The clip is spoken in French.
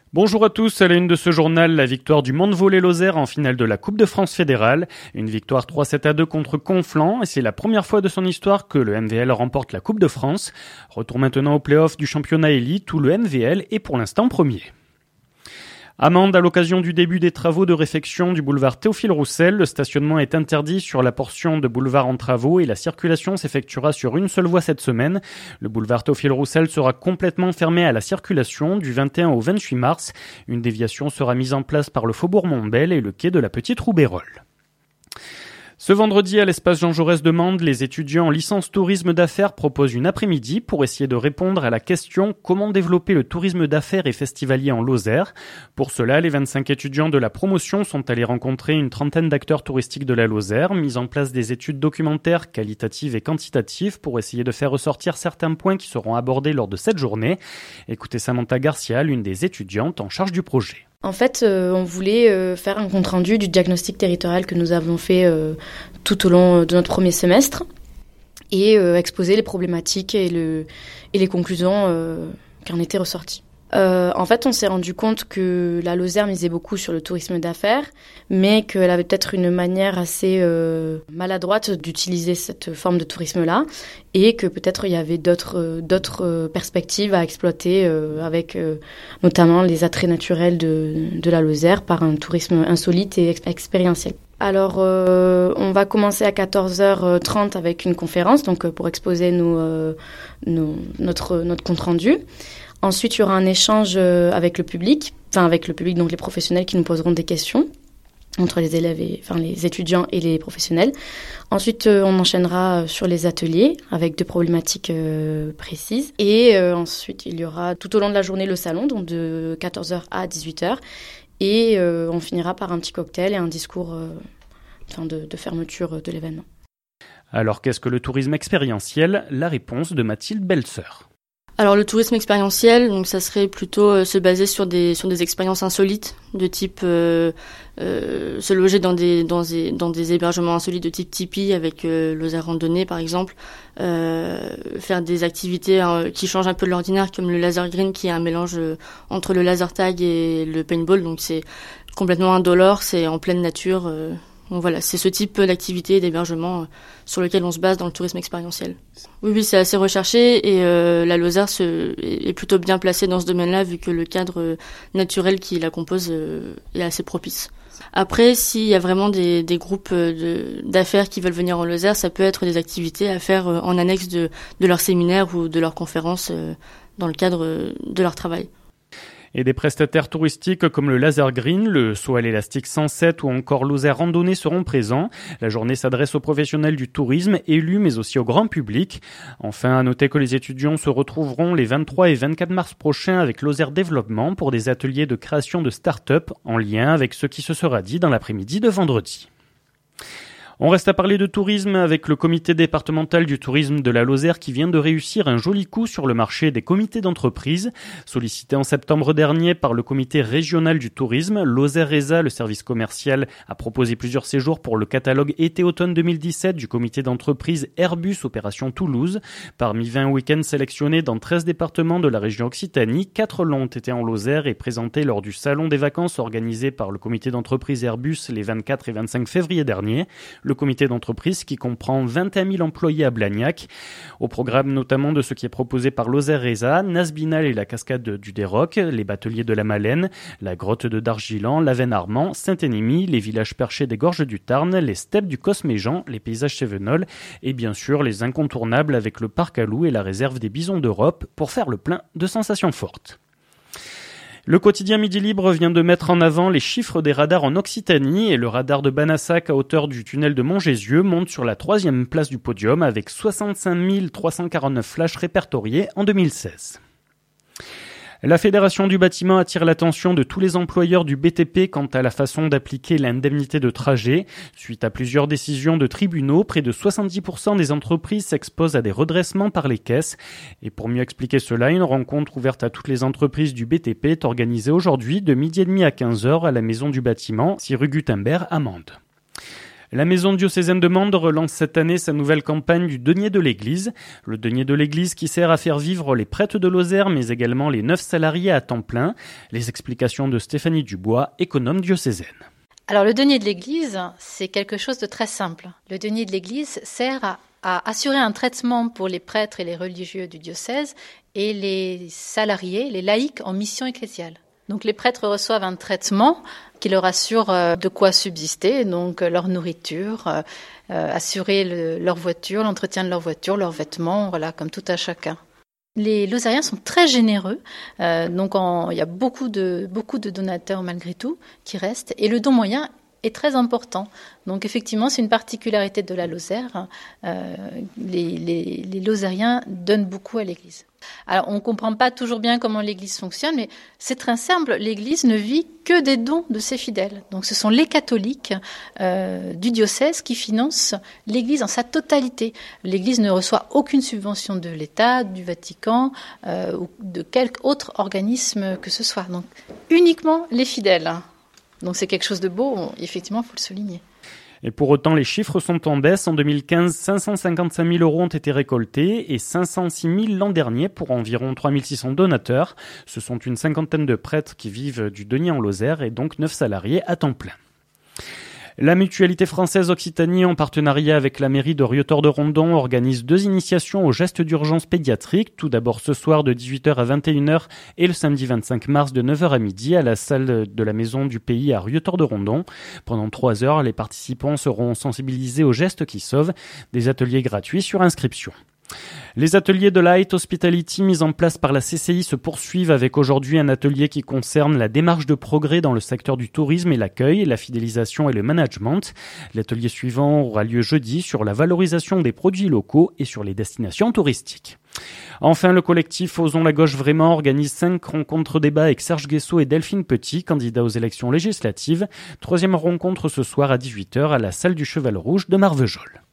Bonjour à tous, à la une de ce journal, la victoire du Mont-de-Volée-Lozère en finale de la Coupe de France fédérale. Une victoire 3-7-2 contre Conflans et c'est la première fois de son histoire que le MVL remporte la Coupe de France. Retour maintenant au play-off du championnat élite où le MVL est pour l'instant premier. Amende à l'occasion du début des travaux de réfection du boulevard Théophile Roussel. Le stationnement est interdit sur la portion de boulevard en travaux et la circulation s'effectuera sur une seule voie cette semaine. Le boulevard Théophile Roussel sera complètement fermé à la circulation du 21 au 28 mars. Une déviation sera mise en place par le faubourg Montbel et le quai de la Petite Roubérole. Ce vendredi, à l'espace Jean Jaurès de Mende, les étudiants en licence tourisme d'affaires proposent une après-midi pour essayer de répondre à la question « Comment développer le tourisme d'affaires et festivalier en Lozère ?» Pour cela, les 25 étudiants de la promotion sont allés rencontrer une trentaine d'acteurs touristiques de la Lozère, mis en place des études documentaires qualitatives et quantitatives pour essayer de faire ressortir certains points qui seront abordés lors de cette journée. Écoutez Samantha Garcia, l'une des étudiantes en charge du projet. En fait, on voulait faire un compte-rendu du diagnostic territorial que nous avons fait tout au long de notre premier semestre et exposer les problématiques et les conclusions qui en étaient ressorties. En fait, on s'est rendu compte que la Lozère misait beaucoup sur le tourisme d'affaires, mais qu'elle avait peut-être une manière assez maladroite d'utiliser cette forme de tourisme-là, et que peut-être il y avait d'autres perspectives à exploiter avec notamment les attraits naturels de la Lozère par un tourisme insolite et expérientiel. Alors, on va commencer à 14h30 avec une conférence, donc pour exposer notre compte-rendu. Ensuite, il y aura un échange avec le public, donc les professionnels qui nous poseront des questions entre les élèves les étudiants et les professionnels. Ensuite, on enchaînera sur les ateliers avec 2 problématiques précises. Et ensuite, il y aura tout au long de la journée le salon, donc de 14h à 18h. Et on finira par un petit cocktail et un discours de fermeture de l'événement. Alors, qu'est-ce que le tourisme expérientiel ? La réponse de Mathilde Belseur. Alors le tourisme expérientiel, donc ça serait plutôt se baser sur des expériences insolites de type se loger dans des hébergements insolites de type tipi avec Lozère randonnée par exemple, faire des activités qui changent un peu de l'ordinaire comme le laser green qui est un mélange entre le laser tag et le paintball, donc c'est complètement indolore, c'est en pleine nature. Donc voilà, c'est ce type d'activité et d'hébergement sur lequel on se base dans le tourisme expérientiel. Oui, c'est assez recherché et la Lozère est plutôt bien placée dans ce domaine-là vu que le cadre naturel qui la compose est assez propice. Après, s'il y a vraiment des groupes d'affaires qui veulent venir en Lozère, ça peut être des activités à faire en annexe de leur séminaire ou de leur conférence dans le cadre de leur travail. Et des prestataires touristiques comme le Laser Green, le saut à l'élastique 107 ou encore Lozère Randonnée seront présents. La journée s'adresse aux professionnels du tourisme, élus mais aussi au grand public. Enfin, à noter que les étudiants se retrouveront les 23 et 24 mars prochains avec Lozère Développement pour des ateliers de création de start-up en lien avec ce qui se sera dit dans l'après-midi de vendredi. On reste à parler de tourisme avec le comité départemental du tourisme de la Lozère qui vient de réussir un joli coup sur le marché des comités d'entreprise. Sollicité en septembre dernier par le comité régional du tourisme, Lozère Reza, le service commercial, a proposé plusieurs séjours pour le catalogue été-automne 2017 du comité d'entreprise Airbus Opération Toulouse. Parmi 20 week-ends sélectionnés dans 13 départements de la région Occitanie, 4 l'ont été en Lozère et présentés lors du salon des vacances organisé par le comité d'entreprise Airbus les 24 et 25 février dernier. Le comité d'entreprise qui comprend 21 000 employés à Blagnac. Au programme notamment de ce qui est proposé par Lozère Reza, Nasbinal et la cascade du Déroc, les bateliers de la Malène, la grotte de Dargilan, l'Aven-Armand, Saint-Énémy, les villages perchés des gorges du Tarn, les steppes du Cosméjean, les paysages cévenols et bien sûr les incontournables avec le parc à loups et la réserve des bisons d'Europe pour faire le plein de sensations fortes. Le quotidien Midi Libre vient de mettre en avant les chiffres des radars en Occitanie et le radar de Banassac à hauteur du tunnel de Montgésieux monte sur la 3e place du podium avec 65 349 flashs répertoriés en 2016. La Fédération du bâtiment attire l'attention de tous les employeurs du BTP quant à la façon d'appliquer l'indemnité de trajet. Suite à plusieurs décisions de tribunaux, près de 70% des entreprises s'exposent à des redressements par les caisses. Et pour mieux expliquer cela, une rencontre ouverte à toutes les entreprises du BTP est organisée aujourd'hui de 12h30 à 15h à la Maison du Bâtiment, 6 rue Gutenberg à Mende. La maison diocésaine de Mende relance cette année sa nouvelle campagne du denier de l'église. Le denier de l'église qui sert à faire vivre les prêtres de Lozère, mais également les 9 salariés à temps plein. Les explications de Stéphanie Dubois, économe diocésaine. Alors le denier de l'église, c'est quelque chose de très simple. Le denier de l'église sert à assurer un traitement pour les prêtres et les religieux du diocèse et les salariés, les laïcs en mission ecclésiale. Donc les prêtres reçoivent un traitement qui leur assure de quoi subsister, donc leur nourriture, assurer leur voiture, l'entretien de leur voiture, leurs vêtements, voilà, comme tout à chacun. Les Lozériens sont très généreux, donc il y a beaucoup de donateurs malgré tout qui restent, et le don moyen est très important. Donc effectivement, c'est une particularité de la Lozère. Les Lozériens donnent beaucoup à l'Église. Alors, on ne comprend pas toujours bien comment l'Église fonctionne, mais c'est très simple. L'Église ne vit que des dons de ses fidèles. Donc, ce sont les catholiques du diocèse qui financent l'Église en sa totalité. L'Église ne reçoit aucune subvention de l'État, du Vatican ou de quelque autre organisme que ce soit. Donc, uniquement les fidèles. Donc c'est quelque chose de beau, effectivement, il faut le souligner. Et pour autant, les chiffres sont en baisse. En 2015, 555 000 € ont été récoltés et 506 000 l'an dernier pour environ 3 600 donateurs. Ce sont une cinquantaine de prêtres qui vivent du denier en Lozère et donc 9 salariés à temps plein. La Mutualité française Occitanie, en partenariat avec la mairie de Rieutort-de-Rondon, organise 2 initiations aux gestes d'urgence pédiatrique. Tout d'abord ce soir de 18h à 21h et le samedi 25 mars de 9h à midi à la salle de la Maison du Pays à Rieutort-de-Rondon. Pendant 3 heures, les participants seront sensibilisés aux gestes qui sauvent. Des ateliers gratuits sur inscription. Les ateliers de Light Hospitality mis en place par la CCI se poursuivent avec aujourd'hui un atelier qui concerne la démarche de progrès dans le secteur du tourisme et l'accueil, la fidélisation et le management. L'atelier suivant aura lieu jeudi sur la valorisation des produits locaux et sur les destinations touristiques. Enfin, le collectif Osons la gauche vraiment organise 5 rencontres débats avec Serge Guessot et Delphine Petit, candidats aux élections législatives. 3e rencontre ce soir à 18h à la salle du Cheval Rouge de Marvejols.